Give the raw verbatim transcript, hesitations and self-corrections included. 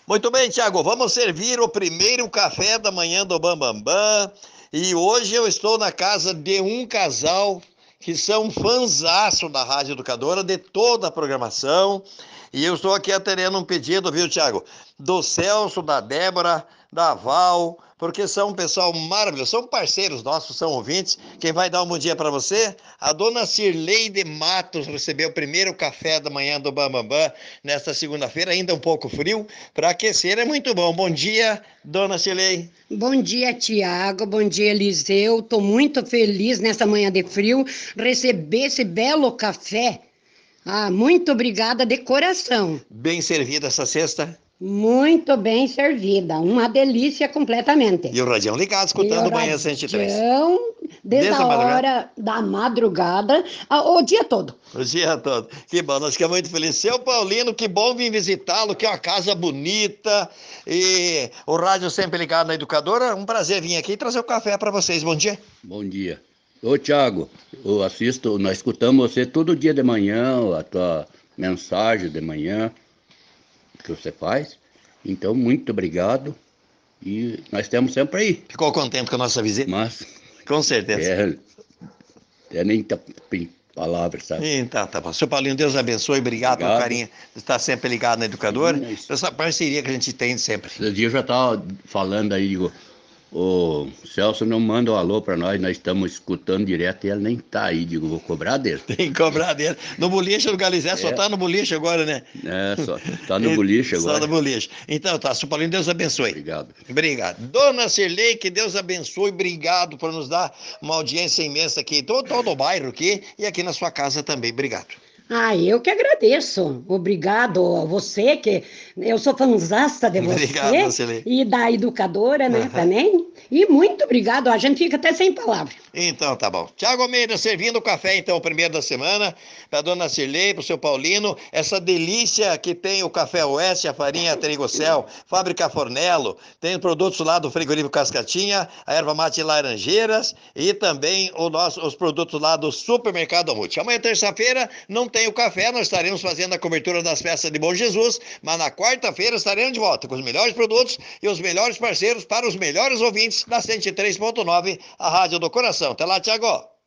Muito bem, Tiago, vamos servir o primeiro café da manhã do Bambambam. Bam, Bam. E hoje eu estou na casa de um casal que são fãzaço da Rádio Educadora, de toda a programação. E eu estou aqui atendendo um pedido, viu, Tiago? Do Celso, da Débora, da Val, porque são um pessoal maravilhoso, são parceiros nossos, são ouvintes. Quem vai dar um bom dia para você? A dona Cirleide Matos recebeu o primeiro café da manhã do Bambambam Bam, Bam, nesta segunda-feira, ainda um pouco frio, para aquecer é muito bom. Bom dia, dona Cirleide. Bom dia, Tiago. Bom dia, Eliseu. Estou muito feliz nessa manhã de frio receber esse belo café. Ah, muito obrigada de coração. Bem servida essa cesta. Muito bem servida. Uma delícia completamente. E o radião ligado, escutando o Manhã cento e três. Radião, desde, Desde a a madrugada? hora da madrugada, o dia todo. O dia todo. Que bom, nós ficamos muito felizes. Seu Paulino, que bom vir visitá-lo, que é uma casa bonita. E o rádio sempre ligado na Educadora. Um prazer vir aqui e trazer o café para vocês. Bom dia. Bom dia. Ô, Tiago, eu assisto, nós escutamos você todo dia de manhã, a tua mensagem de manhã que você faz. Então, muito obrigado. E nós estamos sempre aí. Ficou contente com a nossa visita? Mas, Com certeza. é, é nem tá, tem palavras, sabe? Então, tá bom. Seu Paulinho, Deus abençoe. Obrigado, Obrigado. pelo carinho de estar sempre ligado na Educadora. Sim, mas- Essa parceria que a gente tem sempre. Esses dias eu já estava falando aí, digo, o Celso não manda um alô para nós, nós estamos escutando direto e ele nem tá aí, digo, vou cobrar dele. Tem que cobrar dele. No boliche do Galizé, só É. tá no boliche agora, né? É, só, tá no boliche Só agora. no boliche. Então, tá. Seu Paulinho, Deus abençoe. Obrigado. Obrigado. Dona Cirlei, que Deus abençoe. Obrigado por nos dar uma audiência imensa aqui, todo, todo o bairro aqui e aqui na sua casa também. Obrigado. Ah, eu que agradeço. Obrigado a você, que eu sou fanzaça de Obrigado, você Lucilei. e da educadora, né, Aham. também. E muito obrigado. A gente fica até sem palavras. Então, tá bom. Tiago Almeida servindo o café, então, o primeiro da semana, para dona Cirlei, para o seu Paulino, essa delícia que tem o Café Oeste, a farinha Trigocel, Fábrica Fornello, tem produtos lá do Frigorífico Cascatinha, a erva mate Laranjeiras e também o nosso, os produtos lá do Supermercado Amute. Amanhã, terça-feira, não tem o café, nós estaremos fazendo a cobertura das festas de Bom Jesus, mas na quarta-feira estaremos de volta com os melhores produtos e os melhores parceiros para os melhores ouvintes da cento e três ponto nove, a Rádio do Coração. Até lá, Tiago.